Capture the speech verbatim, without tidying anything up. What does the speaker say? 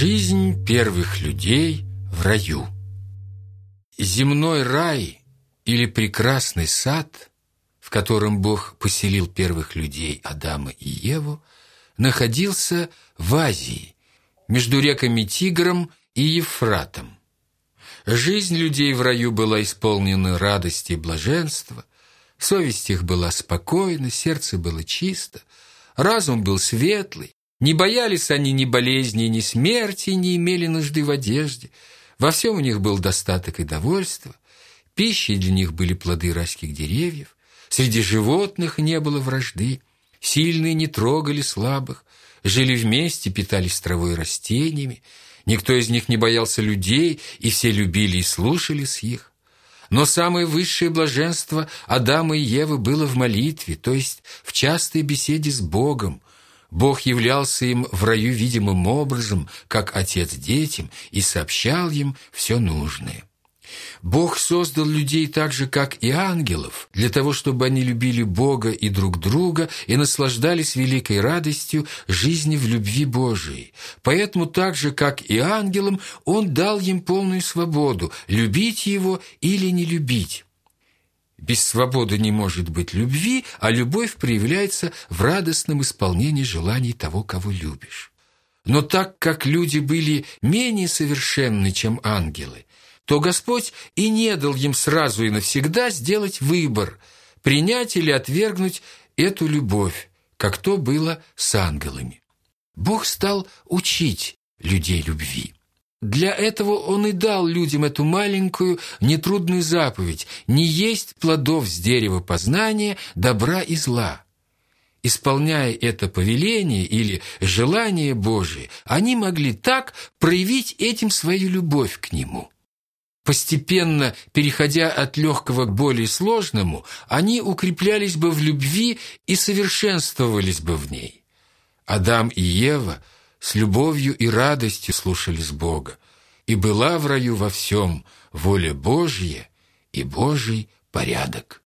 Жизнь первых людей в раю. Земной рай или прекрасный сад, в котором Бог поселил первых людей Адама и Еву, находился в Азии, между реками Тигром и Евфратом. Жизнь людей в раю была исполнена радости и блаженства, совесть их была спокойна, сердце было чисто, разум был светлый. Не боялись они ни болезни, ни смерти, не имели нужды в одежде. Во всем у них был достаток и довольство. Пищей для них были плоды райских деревьев. Среди животных не было вражды. Сильные не трогали слабых. Жили вместе, питались травой и растениями. Никто из них не боялся людей, и все любили и слушались их. Но самое высшее блаженство Адама и Евы было в молитве, то есть в частой беседе с Богом. Бог являлся им в раю видимым образом, как отец детям, и сообщал им все нужное. Бог создал людей так же, как и ангелов, для того, чтобы они любили Бога и друг друга и наслаждались великой радостью жизни в любви Божией. Поэтому так же, как и ангелам, Он дал им полную свободу – любить Его или не любить. Без свободы не может быть любви, а любовь проявляется в радостном исполнении желаний того, кого любишь. Но так как люди были менее совершенны, чем ангелы, то Господь и не дал им сразу и навсегда сделать выбор, принять или отвергнуть эту любовь, как то было с ангелами. Бог стал учить людей любви. Для этого Он и дал людям эту маленькую, нетрудную заповедь – не есть плодов с дерева познания добра и зла. Исполняя это повеление или желание Божие, они могли так проявить этим свою любовь к Нему. Постепенно, переходя от легкого к более сложному, они укреплялись бы в любви и совершенствовались бы в ней. Адам и Ева – с любовью и радостью слушались Бога, и была в раю во всем воля Божья и Божий порядок.